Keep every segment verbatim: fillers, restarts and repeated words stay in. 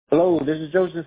Hello, this is Joseph.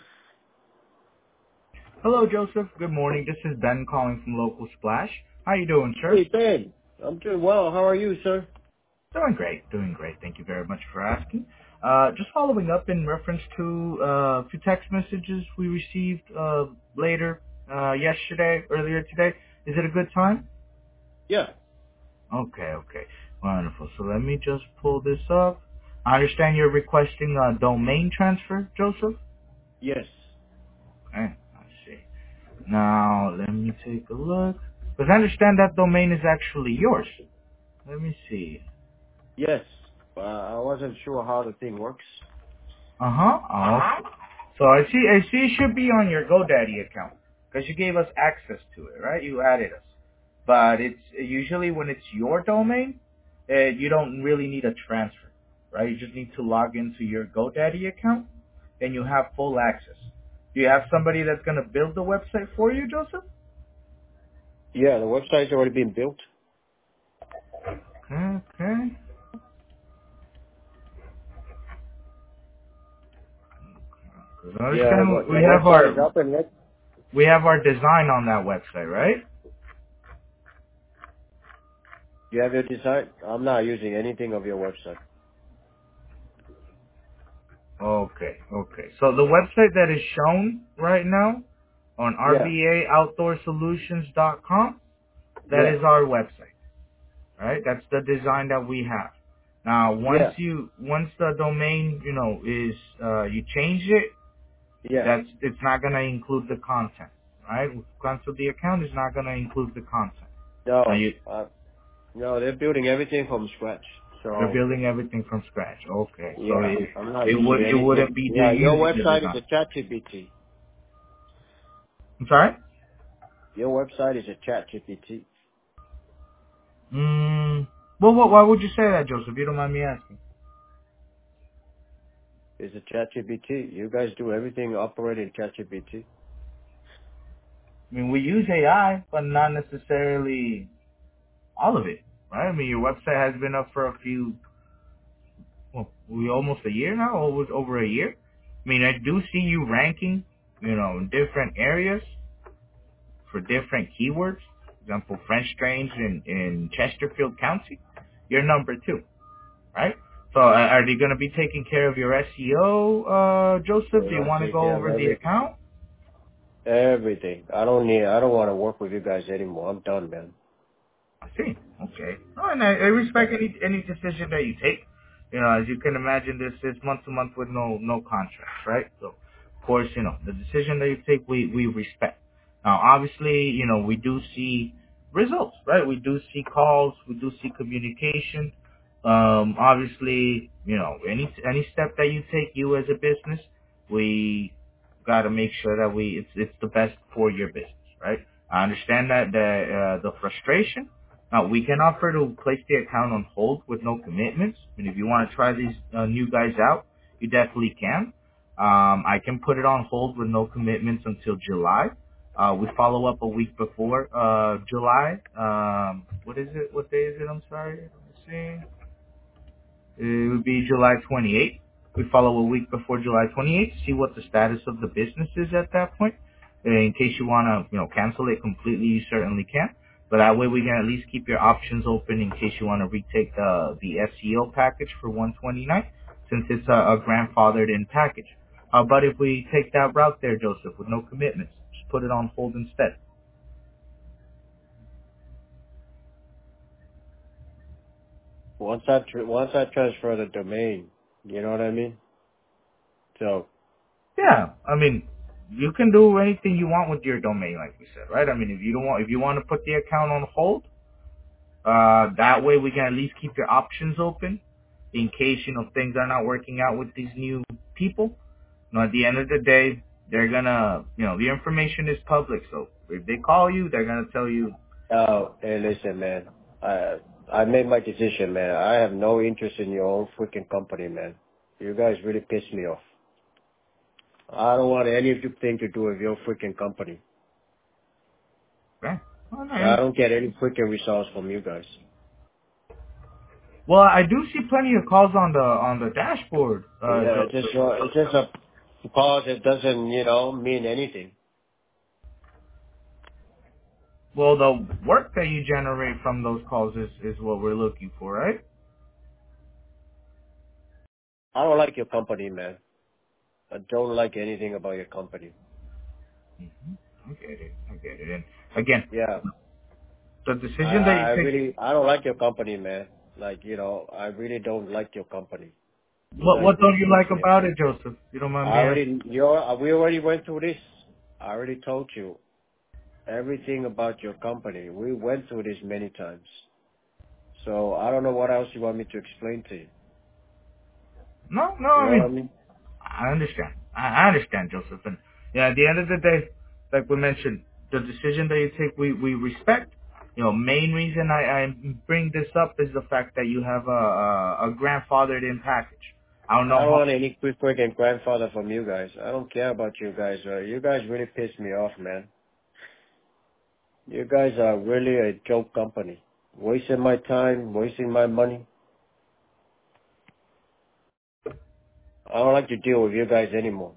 Hello, Joseph. Good morning. This is Ben calling from Local Splash. How you doing, sir? Hey, Ben. I'm doing well. How are you, sir? Doing great. Doing great. Thank you very much for asking. Uh, just following up in reference to uh, a few text messages we received uh, later uh, yesterday, earlier today. Is it a good time? Yeah. Okay, okay. Wonderful. So let me just pull this up. I understand you're requesting a domain transfer, Joseph? Yes. Okay, I see. Now, let me take a look. Because I understand that domain is actually yours. Let me see. Yes. Uh, I wasn't sure how the thing works. Uh-huh. Okay. So I see, I see it should be on your GoDaddy account. Because you gave us access to it, right? You added us. But it's usually when it's your domain, uh, you don't really need a transfer, right? You just need to log into your GoDaddy account, and you have full access. Do you have somebody that's going to build the website for you, Joseph? Yeah, the website's already been built. Okay. Because I Yeah, the, understand the we have website is our up and ready. we have our design on that website, right? You have your design? I'm not using anything of your website. Okay, okay. So the website that is shown right now on Yeah. R V A outdoor solutions dot com, that Yeah. is our website, right? That's the design that we have. Now, once Yeah. you, once the domain, you know, is, uh, you change it, Yeah. that's, it's not going to include the content, right? Cancel the account is not going to include the content. Now No. you, Uh, no, they're building everything from scratch. you're So, building everything from scratch. Okay. So yeah, it, I'm not it using would, it anything. wouldn't be the Yeah, your using the website is design. a ChatGPT. I'm sorry? Your website is a ChatGPT. Mm, well, what, why would you say that, Joseph? You don't mind me asking. It's a ChatGPT. You guys do everything operating ChatGPT. I mean, we use A I, but not necessarily all of it, right? I mean, your website has been up for a few, well, we almost a year now, almost over a year. I mean, I do see you ranking, you know, in different areas for different keywords. For example, French drains in, in Chesterfield County. You're number two, right? So uh, are they going to be taking care of your S E O, uh, Joseph? Do So you I want to take go care of over the every account? everything. I don't need. I don't want to work with you guys anymore. I'm done, man. I see. Okay. No, and I, I respect any any decision that you take. You know, as you can imagine, this is month to month with no no contracts, right? So, of course, you know, the decision that you take, we we respect. Now, obviously, you know, we do see results, right? We do see calls, we do see communication. Um, obviously, you know, any any step that you take, you as a business, we got to make sure that we it's it's the best for your business, right? I understand that the uh, the frustration. Now, we can offer to place the account on hold with no commitments. And if you want to try these uh, new guys out, you definitely can. Um, I can put it on hold with no commitments until July. Uh, we follow up a week before uh, July. Um, what is it? What day is it? I'm sorry. Let me see. It would be July twenty-eighth. We follow a week before July twenty-eighth, see what the status of the business is at that point. In case you want to, you know, cancel it completely, you certainly can. But that way we can at least keep your options open in case you want to retake the the S E O package for one twenty-nine, since it's a, a grandfathered in package. How about if we take that route there, Joseph, with no commitments? Just put it on hold instead. Once I tr- once I transfer the domain, you know what I mean. So Yeah, I mean, you can do anything you want with your domain, like we said, right? I mean, if you don't want, if you want to put the account on hold, uh, that way we can at least keep your options open in case you know things are not working out with these new people. You know, at the end of the day, they're gonna, you know, the information is public, so if they call you, they're gonna tell you. Oh, hey, listen, man. I I made my decision, man. I have no interest in your own freaking company, man. You guys really piss me off. I don't want anything to do with your freaking company. Okay. All I right. don't get any freaking results from you guys. Well, I do see plenty of calls on the on the dashboard, uh, Yeah, it's just Joseph. uh, it's just a Because it doesn't, you know, mean anything. Well, the work that you generate from those calls is, is what we're looking for, right? I don't like your company, man. I don't like anything about your company. hmm I get it. I get it. And again, Yeah. the I, decision that you I take. really, I don't like your company, man. Like, you know, I really don't like your company. You What guys what really don't you piss like me off. about it, Joseph? You don't mind I me asking? already, you're, we already went through this. I already told you everything about your company. We went through this many times. So I don't know what else you want me to explain to you. No, no. You I know what I mean, mean? I understand. I, I understand, Joseph. And yeah, at the end of the day, like we mentioned, the decision that you take, we we respect. You know, main reason I, I bring this up is the fact that you have a a, a grandfathered in package. I don't I know don't how. want any quick quick and grandfather from you guys. I don't care about you guys. Uh, you guys really piss me off, man. You guys are really a joke company. Wasting my time, wasting my money. I don't like to deal with you guys anymore.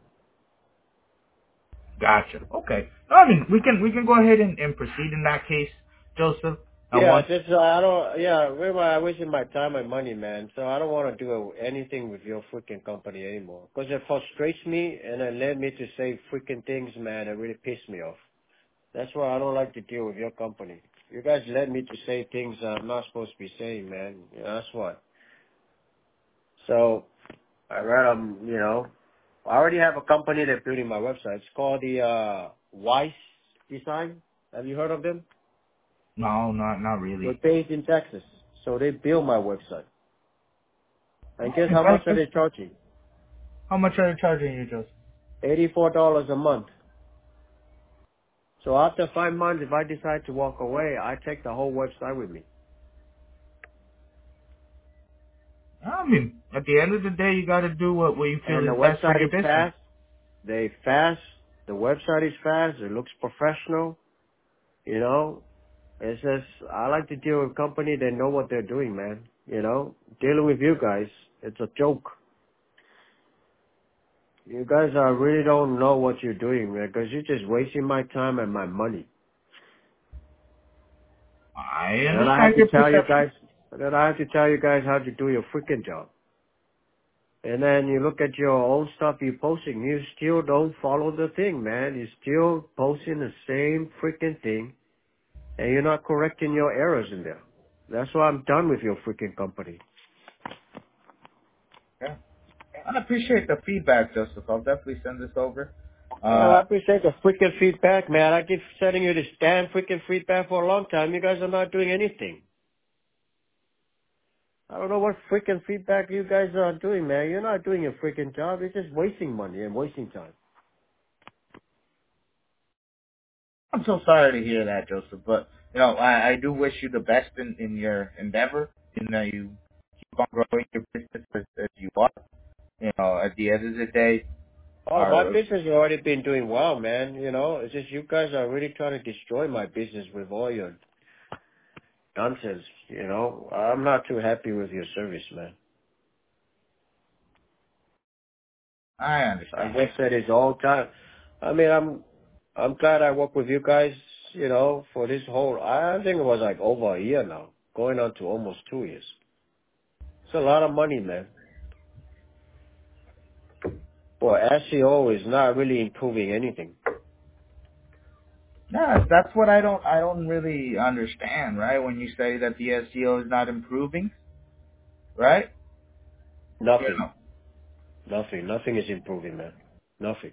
Gotcha. Okay. No, I mean, we can we can go ahead and, and proceed in that case, Joseph. I Yeah, want. it's just uh, I don't. Yeah, really, I wasting my time and money, man. So I don't want to do anything with your freaking company anymore. Because it frustrates me and it led me to say freaking things, man. It really pissed me off. That's why I don't like to deal with your company. You guys led me to say things I'm not supposed to be saying, man. Yeah, that's what. So I read, um, you know, I already have a company that's building my website. It's called the uh, Weiss Design. Have you heard of them? No, not not They're really. based in Texas. So they build my website. And guess Okay, how much are gotcha. they charging? How much are they charging you, Joseph? eighty-four dollars a month. So after five months, if I decide to walk away, I take the whole website with me. I mean, at the end of the day, you got to do what, what you feel And the is best for website your is business. fast. They fast. The website is fast. It looks professional. You know, it's just, I like to deal with company that know what they're doing, man. You know, dealing with you guys, it's a joke. You guys uh, really don't know what you're doing, man, because you're just wasting my time and my money. I And then I have understand to your tell you perception. guys, and then I have to tell you guys how to do your freaking job. And then you look at your own stuff you're posting, you still don't follow the thing, man. You're still posting the same freaking thing, and you're not correcting your errors in there. That's why I'm done with your freaking company. Yeah. I appreciate the feedback, Joseph. I'll definitely send this over. Well, Uh, I appreciate the freaking feedback, man. I keep sending you this damn freaking feedback for a long time. You guys are not doing anything. I don't know what freaking feedback you guys are doing, man. You're not doing your freaking job. You're just wasting money and wasting time. I'm so sorry to hear that, Joseph. But you know, I, I do wish you the best in, in your endeavor. You know, you keep on growing your business as, as you are. You know, at the end of the day, Oh, my our business has already been doing well, man. You know, it's just you guys are really trying to destroy my business with all your nonsense. You know, I'm not too happy with your service, man. I I understand. guess that is all time. I mean, I'm, I'm glad I work with you guys. You know, for this whole, I think it was like over a year now, going on to almost two years. It's a lot of money, man. Well, S E O is not really improving anything. Yeah, that's what I don't I don't really understand, right? When you say that the S E O is not improving, right? You Nothing. know. Nothing. Nothing is improving, man. Nothing.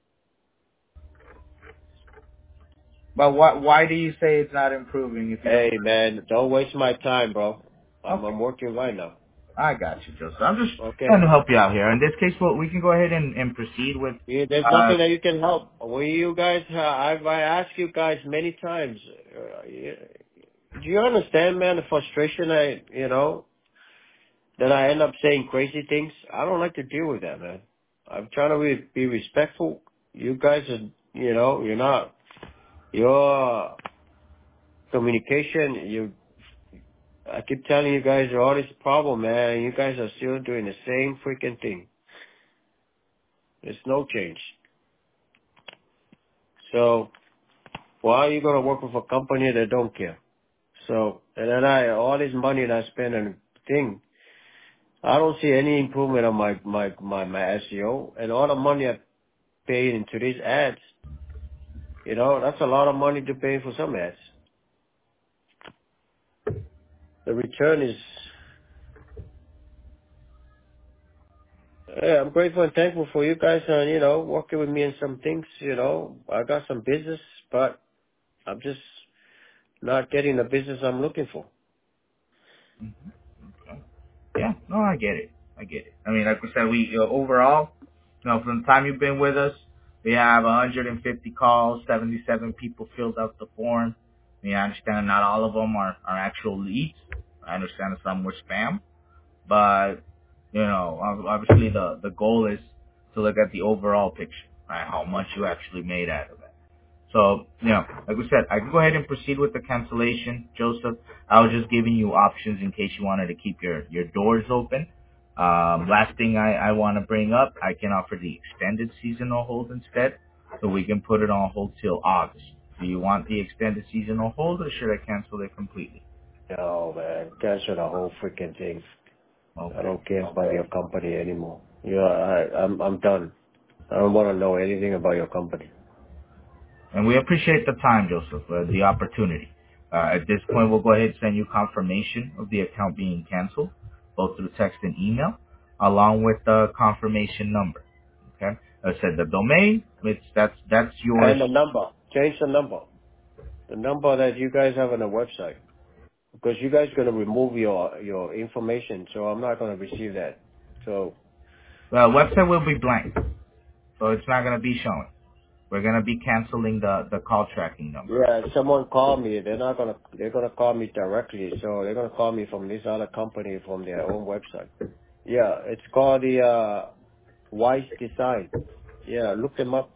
But why why do you say it's not improving if you don't? Hey, man, don't waste my time, bro. I'm, Okay, I'm working right now. I got you, Joseph. I'm just trying Okay? to help you out here. In this case, well, we can go ahead and, and proceed with. Yeah, there's Uh, nothing that you can help. We, you guys, uh, I've I asked you guys many times. Uh, yeah, do you understand, man, the frustration I, you know, that I end up saying crazy things? I don't like to deal with that, man. I'm trying to be, be respectful. You guys are, you know, you're not. Your communication, you I keep telling you guys all this problem, man. You guys are still doing the same freaking thing. It's no change. So why are you gonna work with a company that don't care? So and then I all this money that I spend on thing, I don't see any improvement on my my my my S E O and all the money I pay into these ads. You know, that's a lot of money to pay for some ads. The return is. Yeah, I'm grateful and thankful for you guys, uh, you know, working with me in some things, you know. I got some business, but I'm just not getting the business I'm looking for. Okay. Yeah, no, I get it. I get it. I mean, like we said, we uh, overall, you know, from the time you've been with us, we have one hundred fifty calls, seventy-seven people filled out the form. I mean, I understand not all of them are, are actual leads. I understand some were spam, but you know, ob- obviously the the goal is to look at the overall picture, right? How much you actually made out of it. So, you know, like we said, I can go ahead and proceed with the cancellation, Joseph. I was just giving you options in case you wanted to keep your, your doors open. Um, last thing I, I want to bring up, I can offer the extended seasonal hold instead, so we can put it on hold till August. Do you want the extended seasonal hold, or should I cancel it completely? No, man, cancel the whole freaking thing. I Okay. don't care about your company anymore. Yeah, I, I'm, I'm done. I don't want to know anything about your company. And we appreciate the time, Joseph, uh, the opportunity. Uh, at this point, we'll go ahead and send you confirmation of the account being canceled, both through text and email, along with the confirmation number. Okay? As I said, the domain, it's, that's, that's yours. And the number, change the number. The number that you guys have on the website. Because you guys going to remove your, your information, so I'm not going to receive that. So, The website will be blank, so it's not going to be showing. We're going to be canceling the, the call tracking number. yeah, if someone call me, they're not gonna, they're gonna call me directly. So they're gonna call me from this other company from their own website. Yeah, it's called the uh, Wise Design. Yeah, look them up.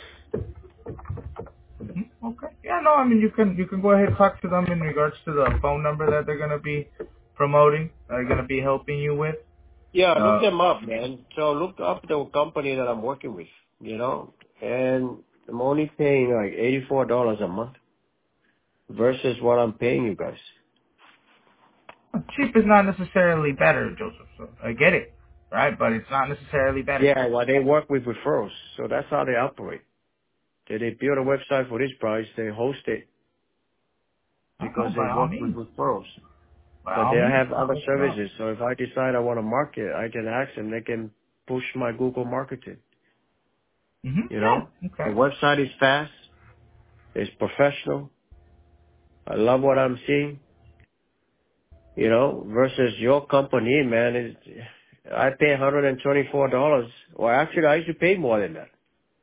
Mhm. Okay. Yeah, no, I mean, you can, you can go ahead and talk to them in regards to the phone number that they're going to be promoting, they're going to be helping you with. Yeah, look Uh, them up, man. So look up the company that I'm working with. You know, and I'm only paying like eighty-four dollars a month versus what I'm paying you guys. Cheap is not necessarily better, Joseph. So I get it, right? But it's not necessarily better. Yeah, well, they work with referrals, so that's how they operate. They, they build a website for this price, they host it No, no, because they by all work with means, referrals. by But all they means. have other Look it up. services, so if I decide I want to market, I can ask them. They can push my Google marketing. Mhm. You know, Yeah. the Okay. website is fast, it's professional. I love what I'm seeing. You know, versus your company, man. Is I pay one hundred twenty-four dollars. Well, actually, I used to pay more than that.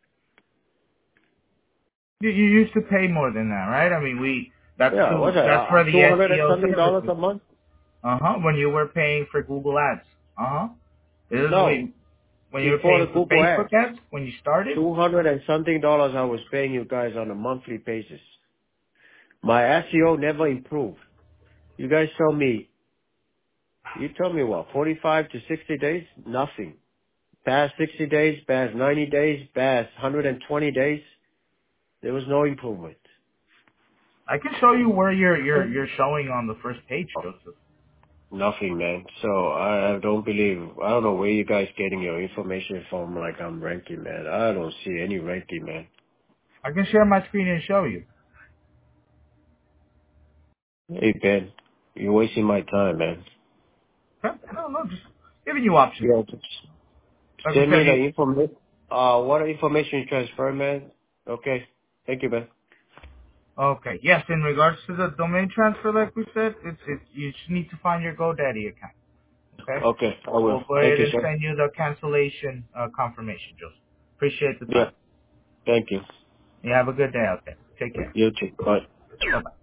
You, you used to pay more than that, right? I mean, we that's Yeah, to what's that? that's Uh, for the Two hundred and S E O something dollars services. a month? Uh huh. When you were paying for Google Ads. Uh huh. This is No, when when you were before paying the for Google Facebook ads. ads when you started. Two hundred and something dollars I was paying you guys on a monthly basis. My S E O never improved. You guys tell me, you tell me what, forty-five to sixty days? Nothing. Past sixty days, past ninety days, past one hundred twenty days, there was no improvement. I can show you where you're you're you're showing on the first page, Joseph. Nothing, man. So I, I don't believe, I don't know where you guys getting your information from, like I'm ranking, man. I don't see any ranking, man. I can share my screen and show you. Hey, Ben, you're wasting my time, man. Okay? No, no, just giving you options. Yeah, just Like we send me said, the you information. Uh, what information you transfer, man? Okay. Thank you, man. okay? Yes, in regards to the domain transfer, like we said, it's it's you just need to find your GoDaddy account. Okay, Okay, I will. we'll go Thank ahead you, and sir. send you the cancellation uh, confirmation, Joseph. Appreciate the Yeah, time. thank you. You have a good day out there. Take care. You too. Bye. Bye bye.